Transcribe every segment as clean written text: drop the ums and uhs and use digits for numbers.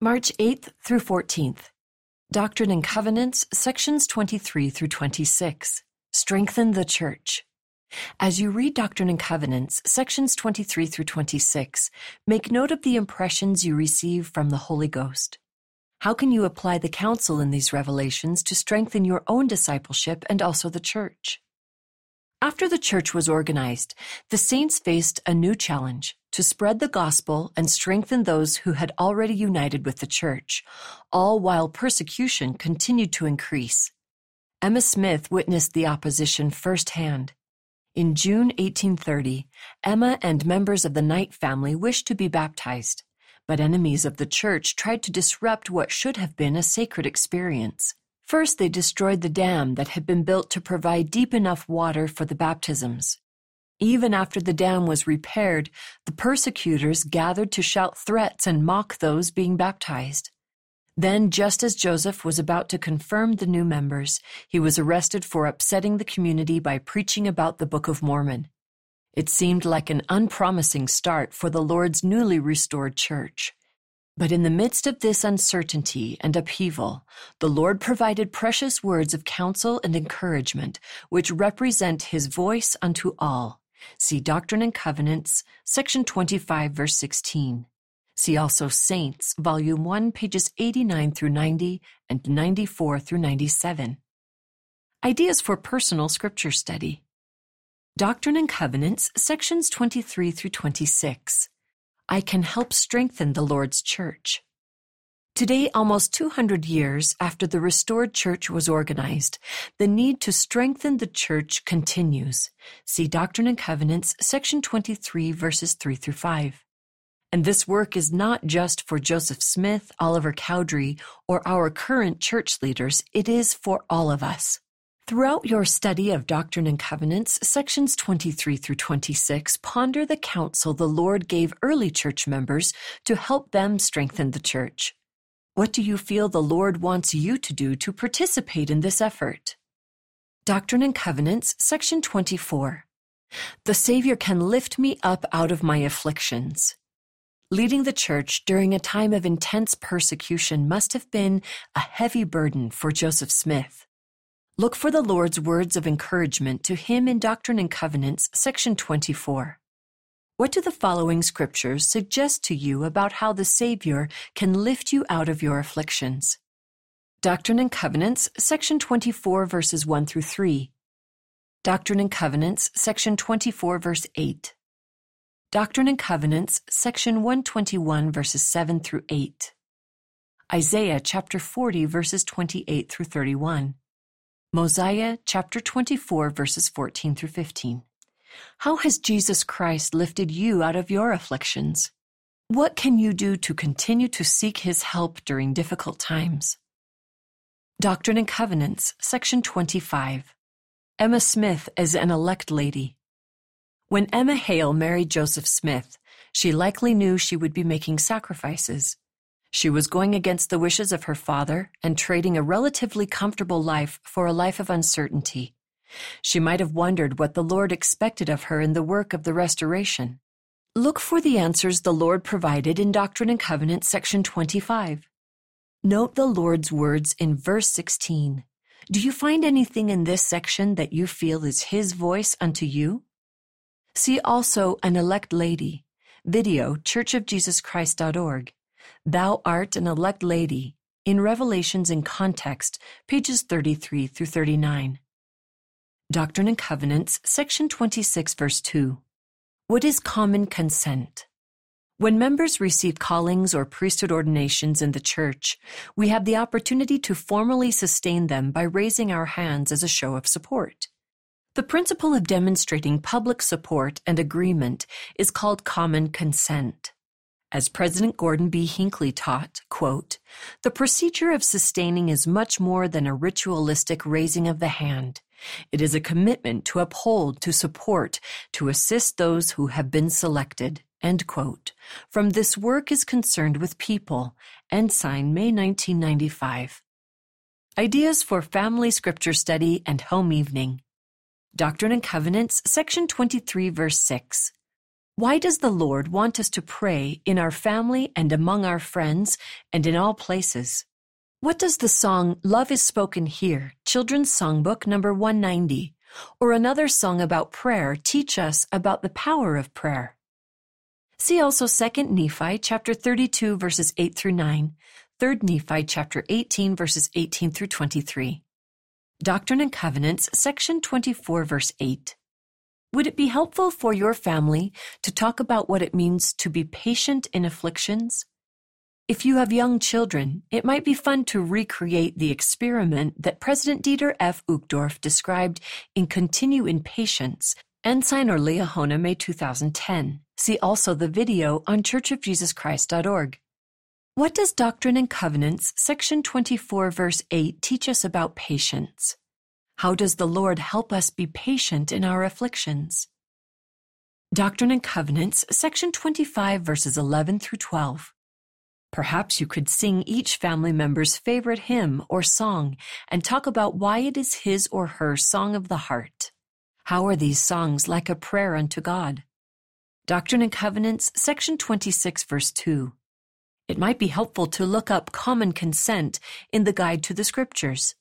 March 8th through 14th. Doctrine and Covenants, sections 23 through 26. Strengthen the Church. As you read Doctrine and Covenants, sections 23 through 26, make note of the impressions you receive from the Holy Ghost. How can you apply the counsel in these revelations to strengthen your own discipleship and also the church? After the church was organized, the saints faced a new challenge: to spread the gospel and strengthen those who had already united with the church, all while persecution continued to increase. Emma Smith witnessed the opposition firsthand. In June 1830, Emma and members of the Knight family wished to be baptized, but enemies of the church tried to disrupt what should have been a sacred experience. First, they destroyed the dam that had been built to provide deep enough water for the baptisms. Even after the dam was repaired, the persecutors gathered to shout threats and mock those being baptized. Then, just as Joseph was about to confirm the new members, he was arrested for upsetting the community by preaching about the Book of Mormon. It seemed like an unpromising start for the Lord's newly restored church. But in the midst of this uncertainty and upheaval, the Lord provided precious words of counsel and encouragement, which represent His voice unto all. See Doctrine and Covenants, section 25, verse 16. See also Saints, volume 1, pages 89 through 90 and 94 through 97. Ideas for personal scripture study. Doctrine and Covenants, sections 23 through 26. I can help strengthen the Lord's church. Today, almost 200 years after the restored church was organized, the need to strengthen the church continues. See Doctrine and Covenants, section 23, verses 3 through 5. And this work is not just for Joseph Smith, Oliver Cowdery, or our current church leaders. It is for all of us. Throughout your study of Doctrine and Covenants, sections 23 through 26, ponder the counsel the Lord gave early church members to help them strengthen the church. What do you feel the Lord wants you to do to participate in this effort? Doctrine and Covenants, section 24. The Savior can lift me up out of my afflictions. Leading the church during a time of intense persecution must have been a heavy burden for Joseph Smith. Look for the Lord's words of encouragement to him in Doctrine and Covenants, section 24. What do the following scriptures suggest to you about how the Savior can lift you out of your afflictions? Doctrine and Covenants, section 24, verses 1 through 3. Doctrine and Covenants, section 24, verse 8. Doctrine and Covenants, section 121, verses 7 through 8. Isaiah chapter 40, verses 28 through 31. Mosiah chapter 24, verses 14 through 15. How has Jesus Christ lifted you out of your afflictions? What can you do to continue to seek His help during difficult times? Doctrine and Covenants, section 25. Emma Smith as an elect lady. When Emma Hale married Joseph Smith, she likely knew she would be making sacrifices. She was going against the wishes of her father and trading a relatively comfortable life for a life of uncertainty. She might have wondered what the Lord expected of her in the work of the restoration. Look for the answers the Lord provided in Doctrine and Covenants, section 25. Note the Lord's words in verse 16. Do you find anything in this section that you feel is His voice unto you? See also An Elect Lady, video, churchofjesuschrist.org. Thou art an elect lady, in Revelations in Context, pages 33 through 39. Doctrine and Covenants, section 26, verse 2. What is common consent? When members receive callings or priesthood ordinations in the church, we have the opportunity to formally sustain them by raising our hands as a show of support. The principle of demonstrating public support and agreement is called common consent. As President Gordon B. Hinckley taught, quote, the procedure of sustaining is much more than a ritualistic raising of the hand. It is a commitment to uphold, to support, to assist those who have been selected, end quote. From This Work is Concerned with People, Ensign, May 1995. Ideas for Family Scripture Study and Home Evening. Doctrine and Covenants, section 23, verse 6. Why does the Lord want us to pray in our family and among our friends and in all places? What does the song Love is Spoken Here, Children's Songbook number 190, or another song about prayer teach us about the power of prayer? See also 2 Nephi chapter 32 verses 8 through 9, 3 Nephi chapter 18 verses 18 through 23. Doctrine and Covenants, section 24 verse 8. Would it be helpful for your family to talk about what it means to be patient in afflictions? If you have young children, it might be fun to recreate the experiment that President Dieter F. Uchtdorf described in Continue in Patience, Ensign or Liahona, May 2010. See also the video on churchofjesuschrist.org. What does Doctrine and Covenants, section 24, verse 8, teach us about patience? How does the Lord help us be patient in our afflictions? Doctrine and Covenants, section 25, verses 11 through 12. Perhaps you could sing each family member's favorite hymn or song and talk about why it is his or her song of the heart. How are these songs like a prayer unto God? Doctrine and Covenants, section 26, verse 2. It might be helpful to look up common consent in the Guide to the Scriptures,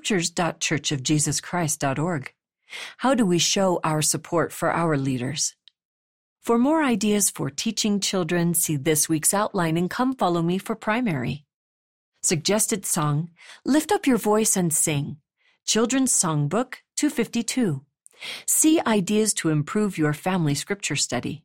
scriptures.churchofjesuschrist.org. How do we show our support for our leaders? For more ideas for teaching children, see this week's outline in Come Follow Me for Primary. Suggested song, Lift Up Your Voice and Sing, Children's Songbook 252. See ideas to improve your family scripture study.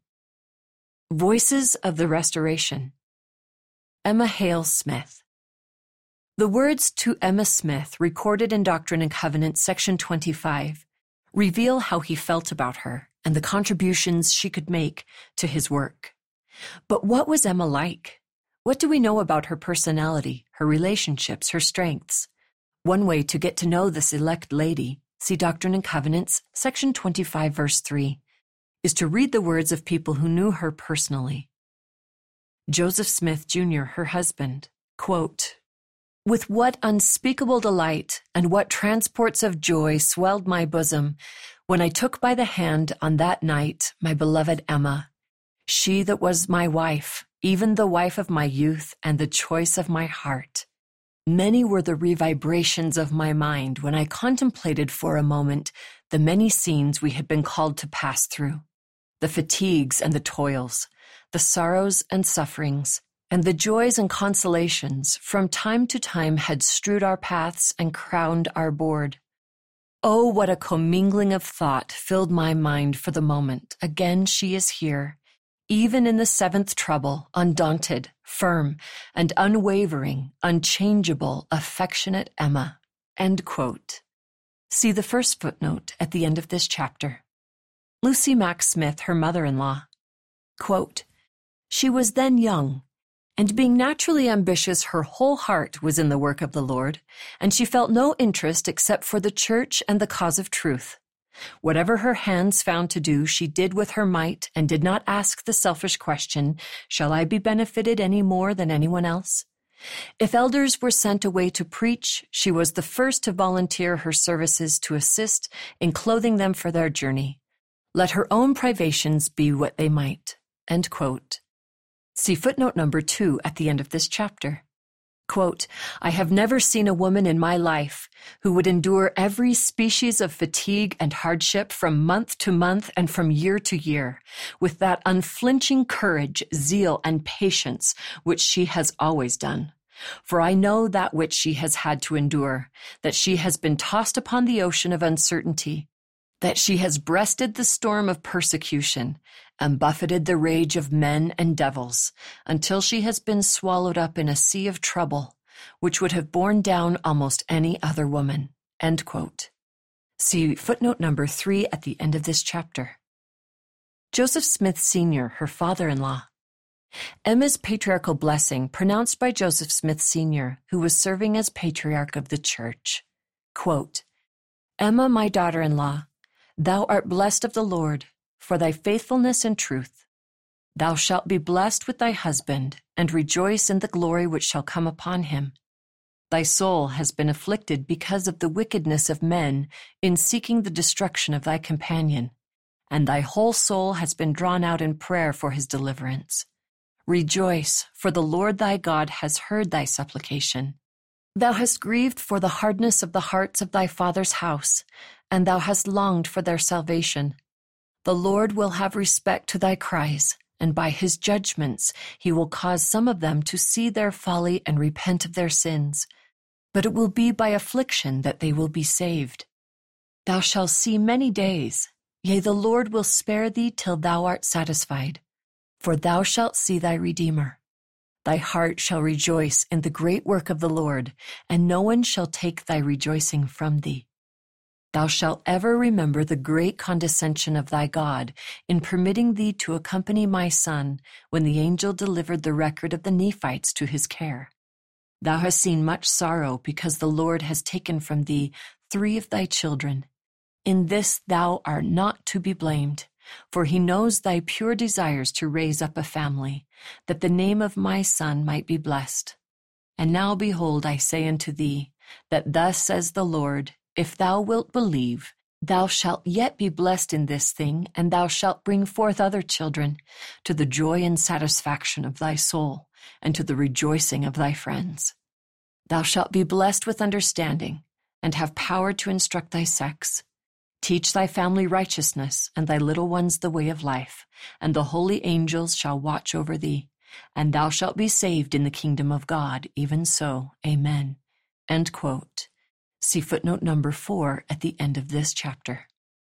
Voices of the Restoration. Emma Hale Smith. The words to Emma Smith, recorded in Doctrine and Covenants, section 25, reveal how he felt about her and the contributions she could make to his work. But what was Emma like? What do we know about her personality, her relationships, her strengths? One way to get to know this elect lady, see Doctrine and Covenants, section 25, verse 3, is to read the words of people who knew her personally. Joseph Smith, Jr., her husband, quote, "With what unspeakable delight and what transports of joy swelled my bosom when I took by the hand on that night my beloved Emma, she that was my wife, even the wife of my youth and the choice of my heart. Many were the revibrations of my mind when I contemplated for a moment the many scenes we had been called to pass through, the fatigues and the toils, the sorrows and sufferings, and the joys and consolations from time to time had strewed our paths and crowned our board. Oh, what a commingling of thought filled my mind for the moment. Again she is here, even in the seventh trouble, undaunted, firm, and unwavering, unchangeable, affectionate Emma." End quote. See the first footnote at the end of this chapter. Lucy Mack Smith, her mother-in-law, quote, "She was then young, and being naturally ambitious, her whole heart was in the work of the Lord, and she felt no interest except for the church and the cause of truth. Whatever her hands found to do, she did with her might, and did not ask the selfish question, shall I be benefited any more than anyone else? If elders were sent away to preach, she was the first to volunteer her services to assist in clothing them for their journey, let her own privations be what they might." End quote. See footnote number 2 at the end of this chapter. Quote, "I have never seen a woman in my life who would endure every species of fatigue and hardship from month to month and from year to year, with that unflinching courage, zeal, and patience which she has always done. For I know that which she has had to endure, that she has been tossed upon the ocean of uncertainty, that she has breasted the storm of persecution and buffeted the rage of men and devils, until she has been swallowed up in a sea of trouble, which would have borne down almost any other woman." End quote. See footnote number 3 at the end of this chapter. Joseph Smith Sr., her father-in-law. Emma's patriarchal blessing pronounced by Joseph Smith Sr., who was serving as patriarch of the church. Quote, "Emma, my daughter-in-law, thou art blessed of the Lord, for thy faithfulness and truth. Thou shalt be blessed with thy husband, and rejoice in the glory which shall come upon him. Thy soul has been afflicted because of the wickedness of men in seeking the destruction of thy companion, and thy whole soul has been drawn out in prayer for his deliverance. Rejoice, for the Lord thy God has heard thy supplication. Thou hast grieved for the hardness of the hearts of thy father's house, and thou hast longed for their salvation. The Lord will have respect to thy cries, and by his judgments he will cause some of them to see their folly and repent of their sins. But it will be by affliction that they will be saved. Thou shalt see many days, yea, the Lord will spare thee till thou art satisfied, for thou shalt see thy Redeemer. Thy heart shall rejoice in the great work of the Lord, and no one shall take thy rejoicing from thee. Thou shalt ever remember the great condescension of thy God in permitting thee to accompany my son when the angel delivered the record of the Nephites to his care. Thou hast seen much sorrow because the Lord has taken from thee 3 of thy children. In this thou art not to be blamed, for he knows thy pure desires to raise up a family, that the name of my son might be blessed. And now behold, I say unto thee, that thus says the Lord, if thou wilt believe, thou shalt yet be blessed in this thing, and thou shalt bring forth other children, to the joy and satisfaction of thy soul, and to the rejoicing of thy friends. Thou shalt be blessed with understanding, and have power to instruct thy sex. Teach thy family righteousness, and thy little ones the way of life, and the holy angels shall watch over thee, and thou shalt be saved in the kingdom of God, even so. Amen. End quote. See footnote number 4 at the end of this chapter.